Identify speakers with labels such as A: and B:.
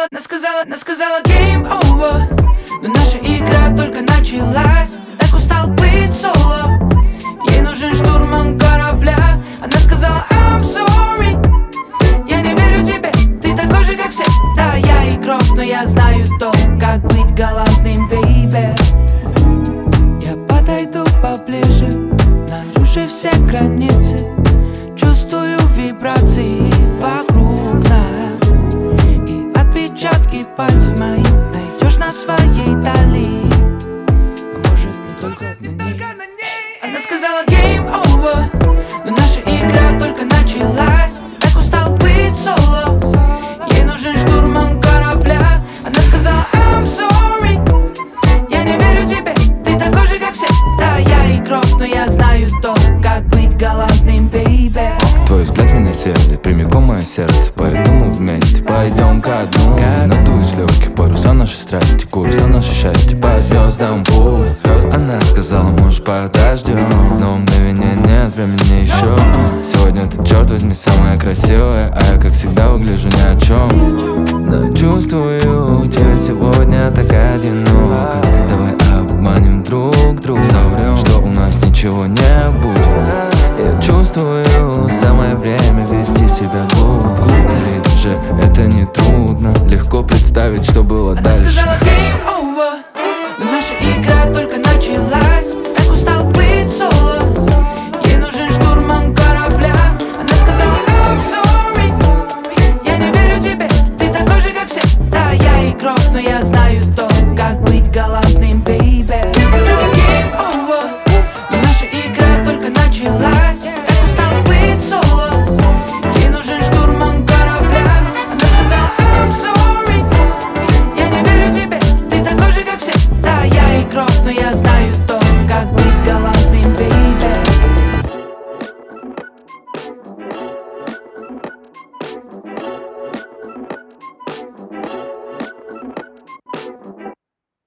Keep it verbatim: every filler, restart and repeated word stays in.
A: она сказала, она сказала game over. Но наша игра только началась. Так устал быть соло. Ей нужен штурман корабля. Она сказала I'm sorry. Я не верю тебе, ты такой же, как все. Да, я игрок, но я знаю то, как быть галантным, бейбе. Я подойду поближе, нарушив все границы. Чувствую вибрации вокруг нас. И отпечатки пальцев моих найдешь на своей талии. А может, не только на ней. Она сказала game over. Но наша игра только началась. Так устал быть соло. Ей нужен штурман корабля. Она сказала I'm sorry. Я не верю тебе, ты такой же, как все. Да, я игрок, но я знаю то, как быть галантным, бейбе.
B: Твой взгляд меня светит прямиком в мое сердце. Поэтому вместе пойдем ко дну. Надуй с легких паруса нашей страсти. Курс на наше счастье по звездам путь. Она сказала, может, подождем. Но мгновения нет, времени еще. Сегодня ты, черт возьми, самая красивая. А я, как всегда, выгляжу ни о чем. Но чувствую, тебя сегодня так одиноко. Давай обманем друг друга, соврем, что у нас ничего не будет. Я чувствую, самое время вести себя глупо. Ближе, это не трудно. Легко представить, что было
A: Она
B: дальше.
A: сказала game over.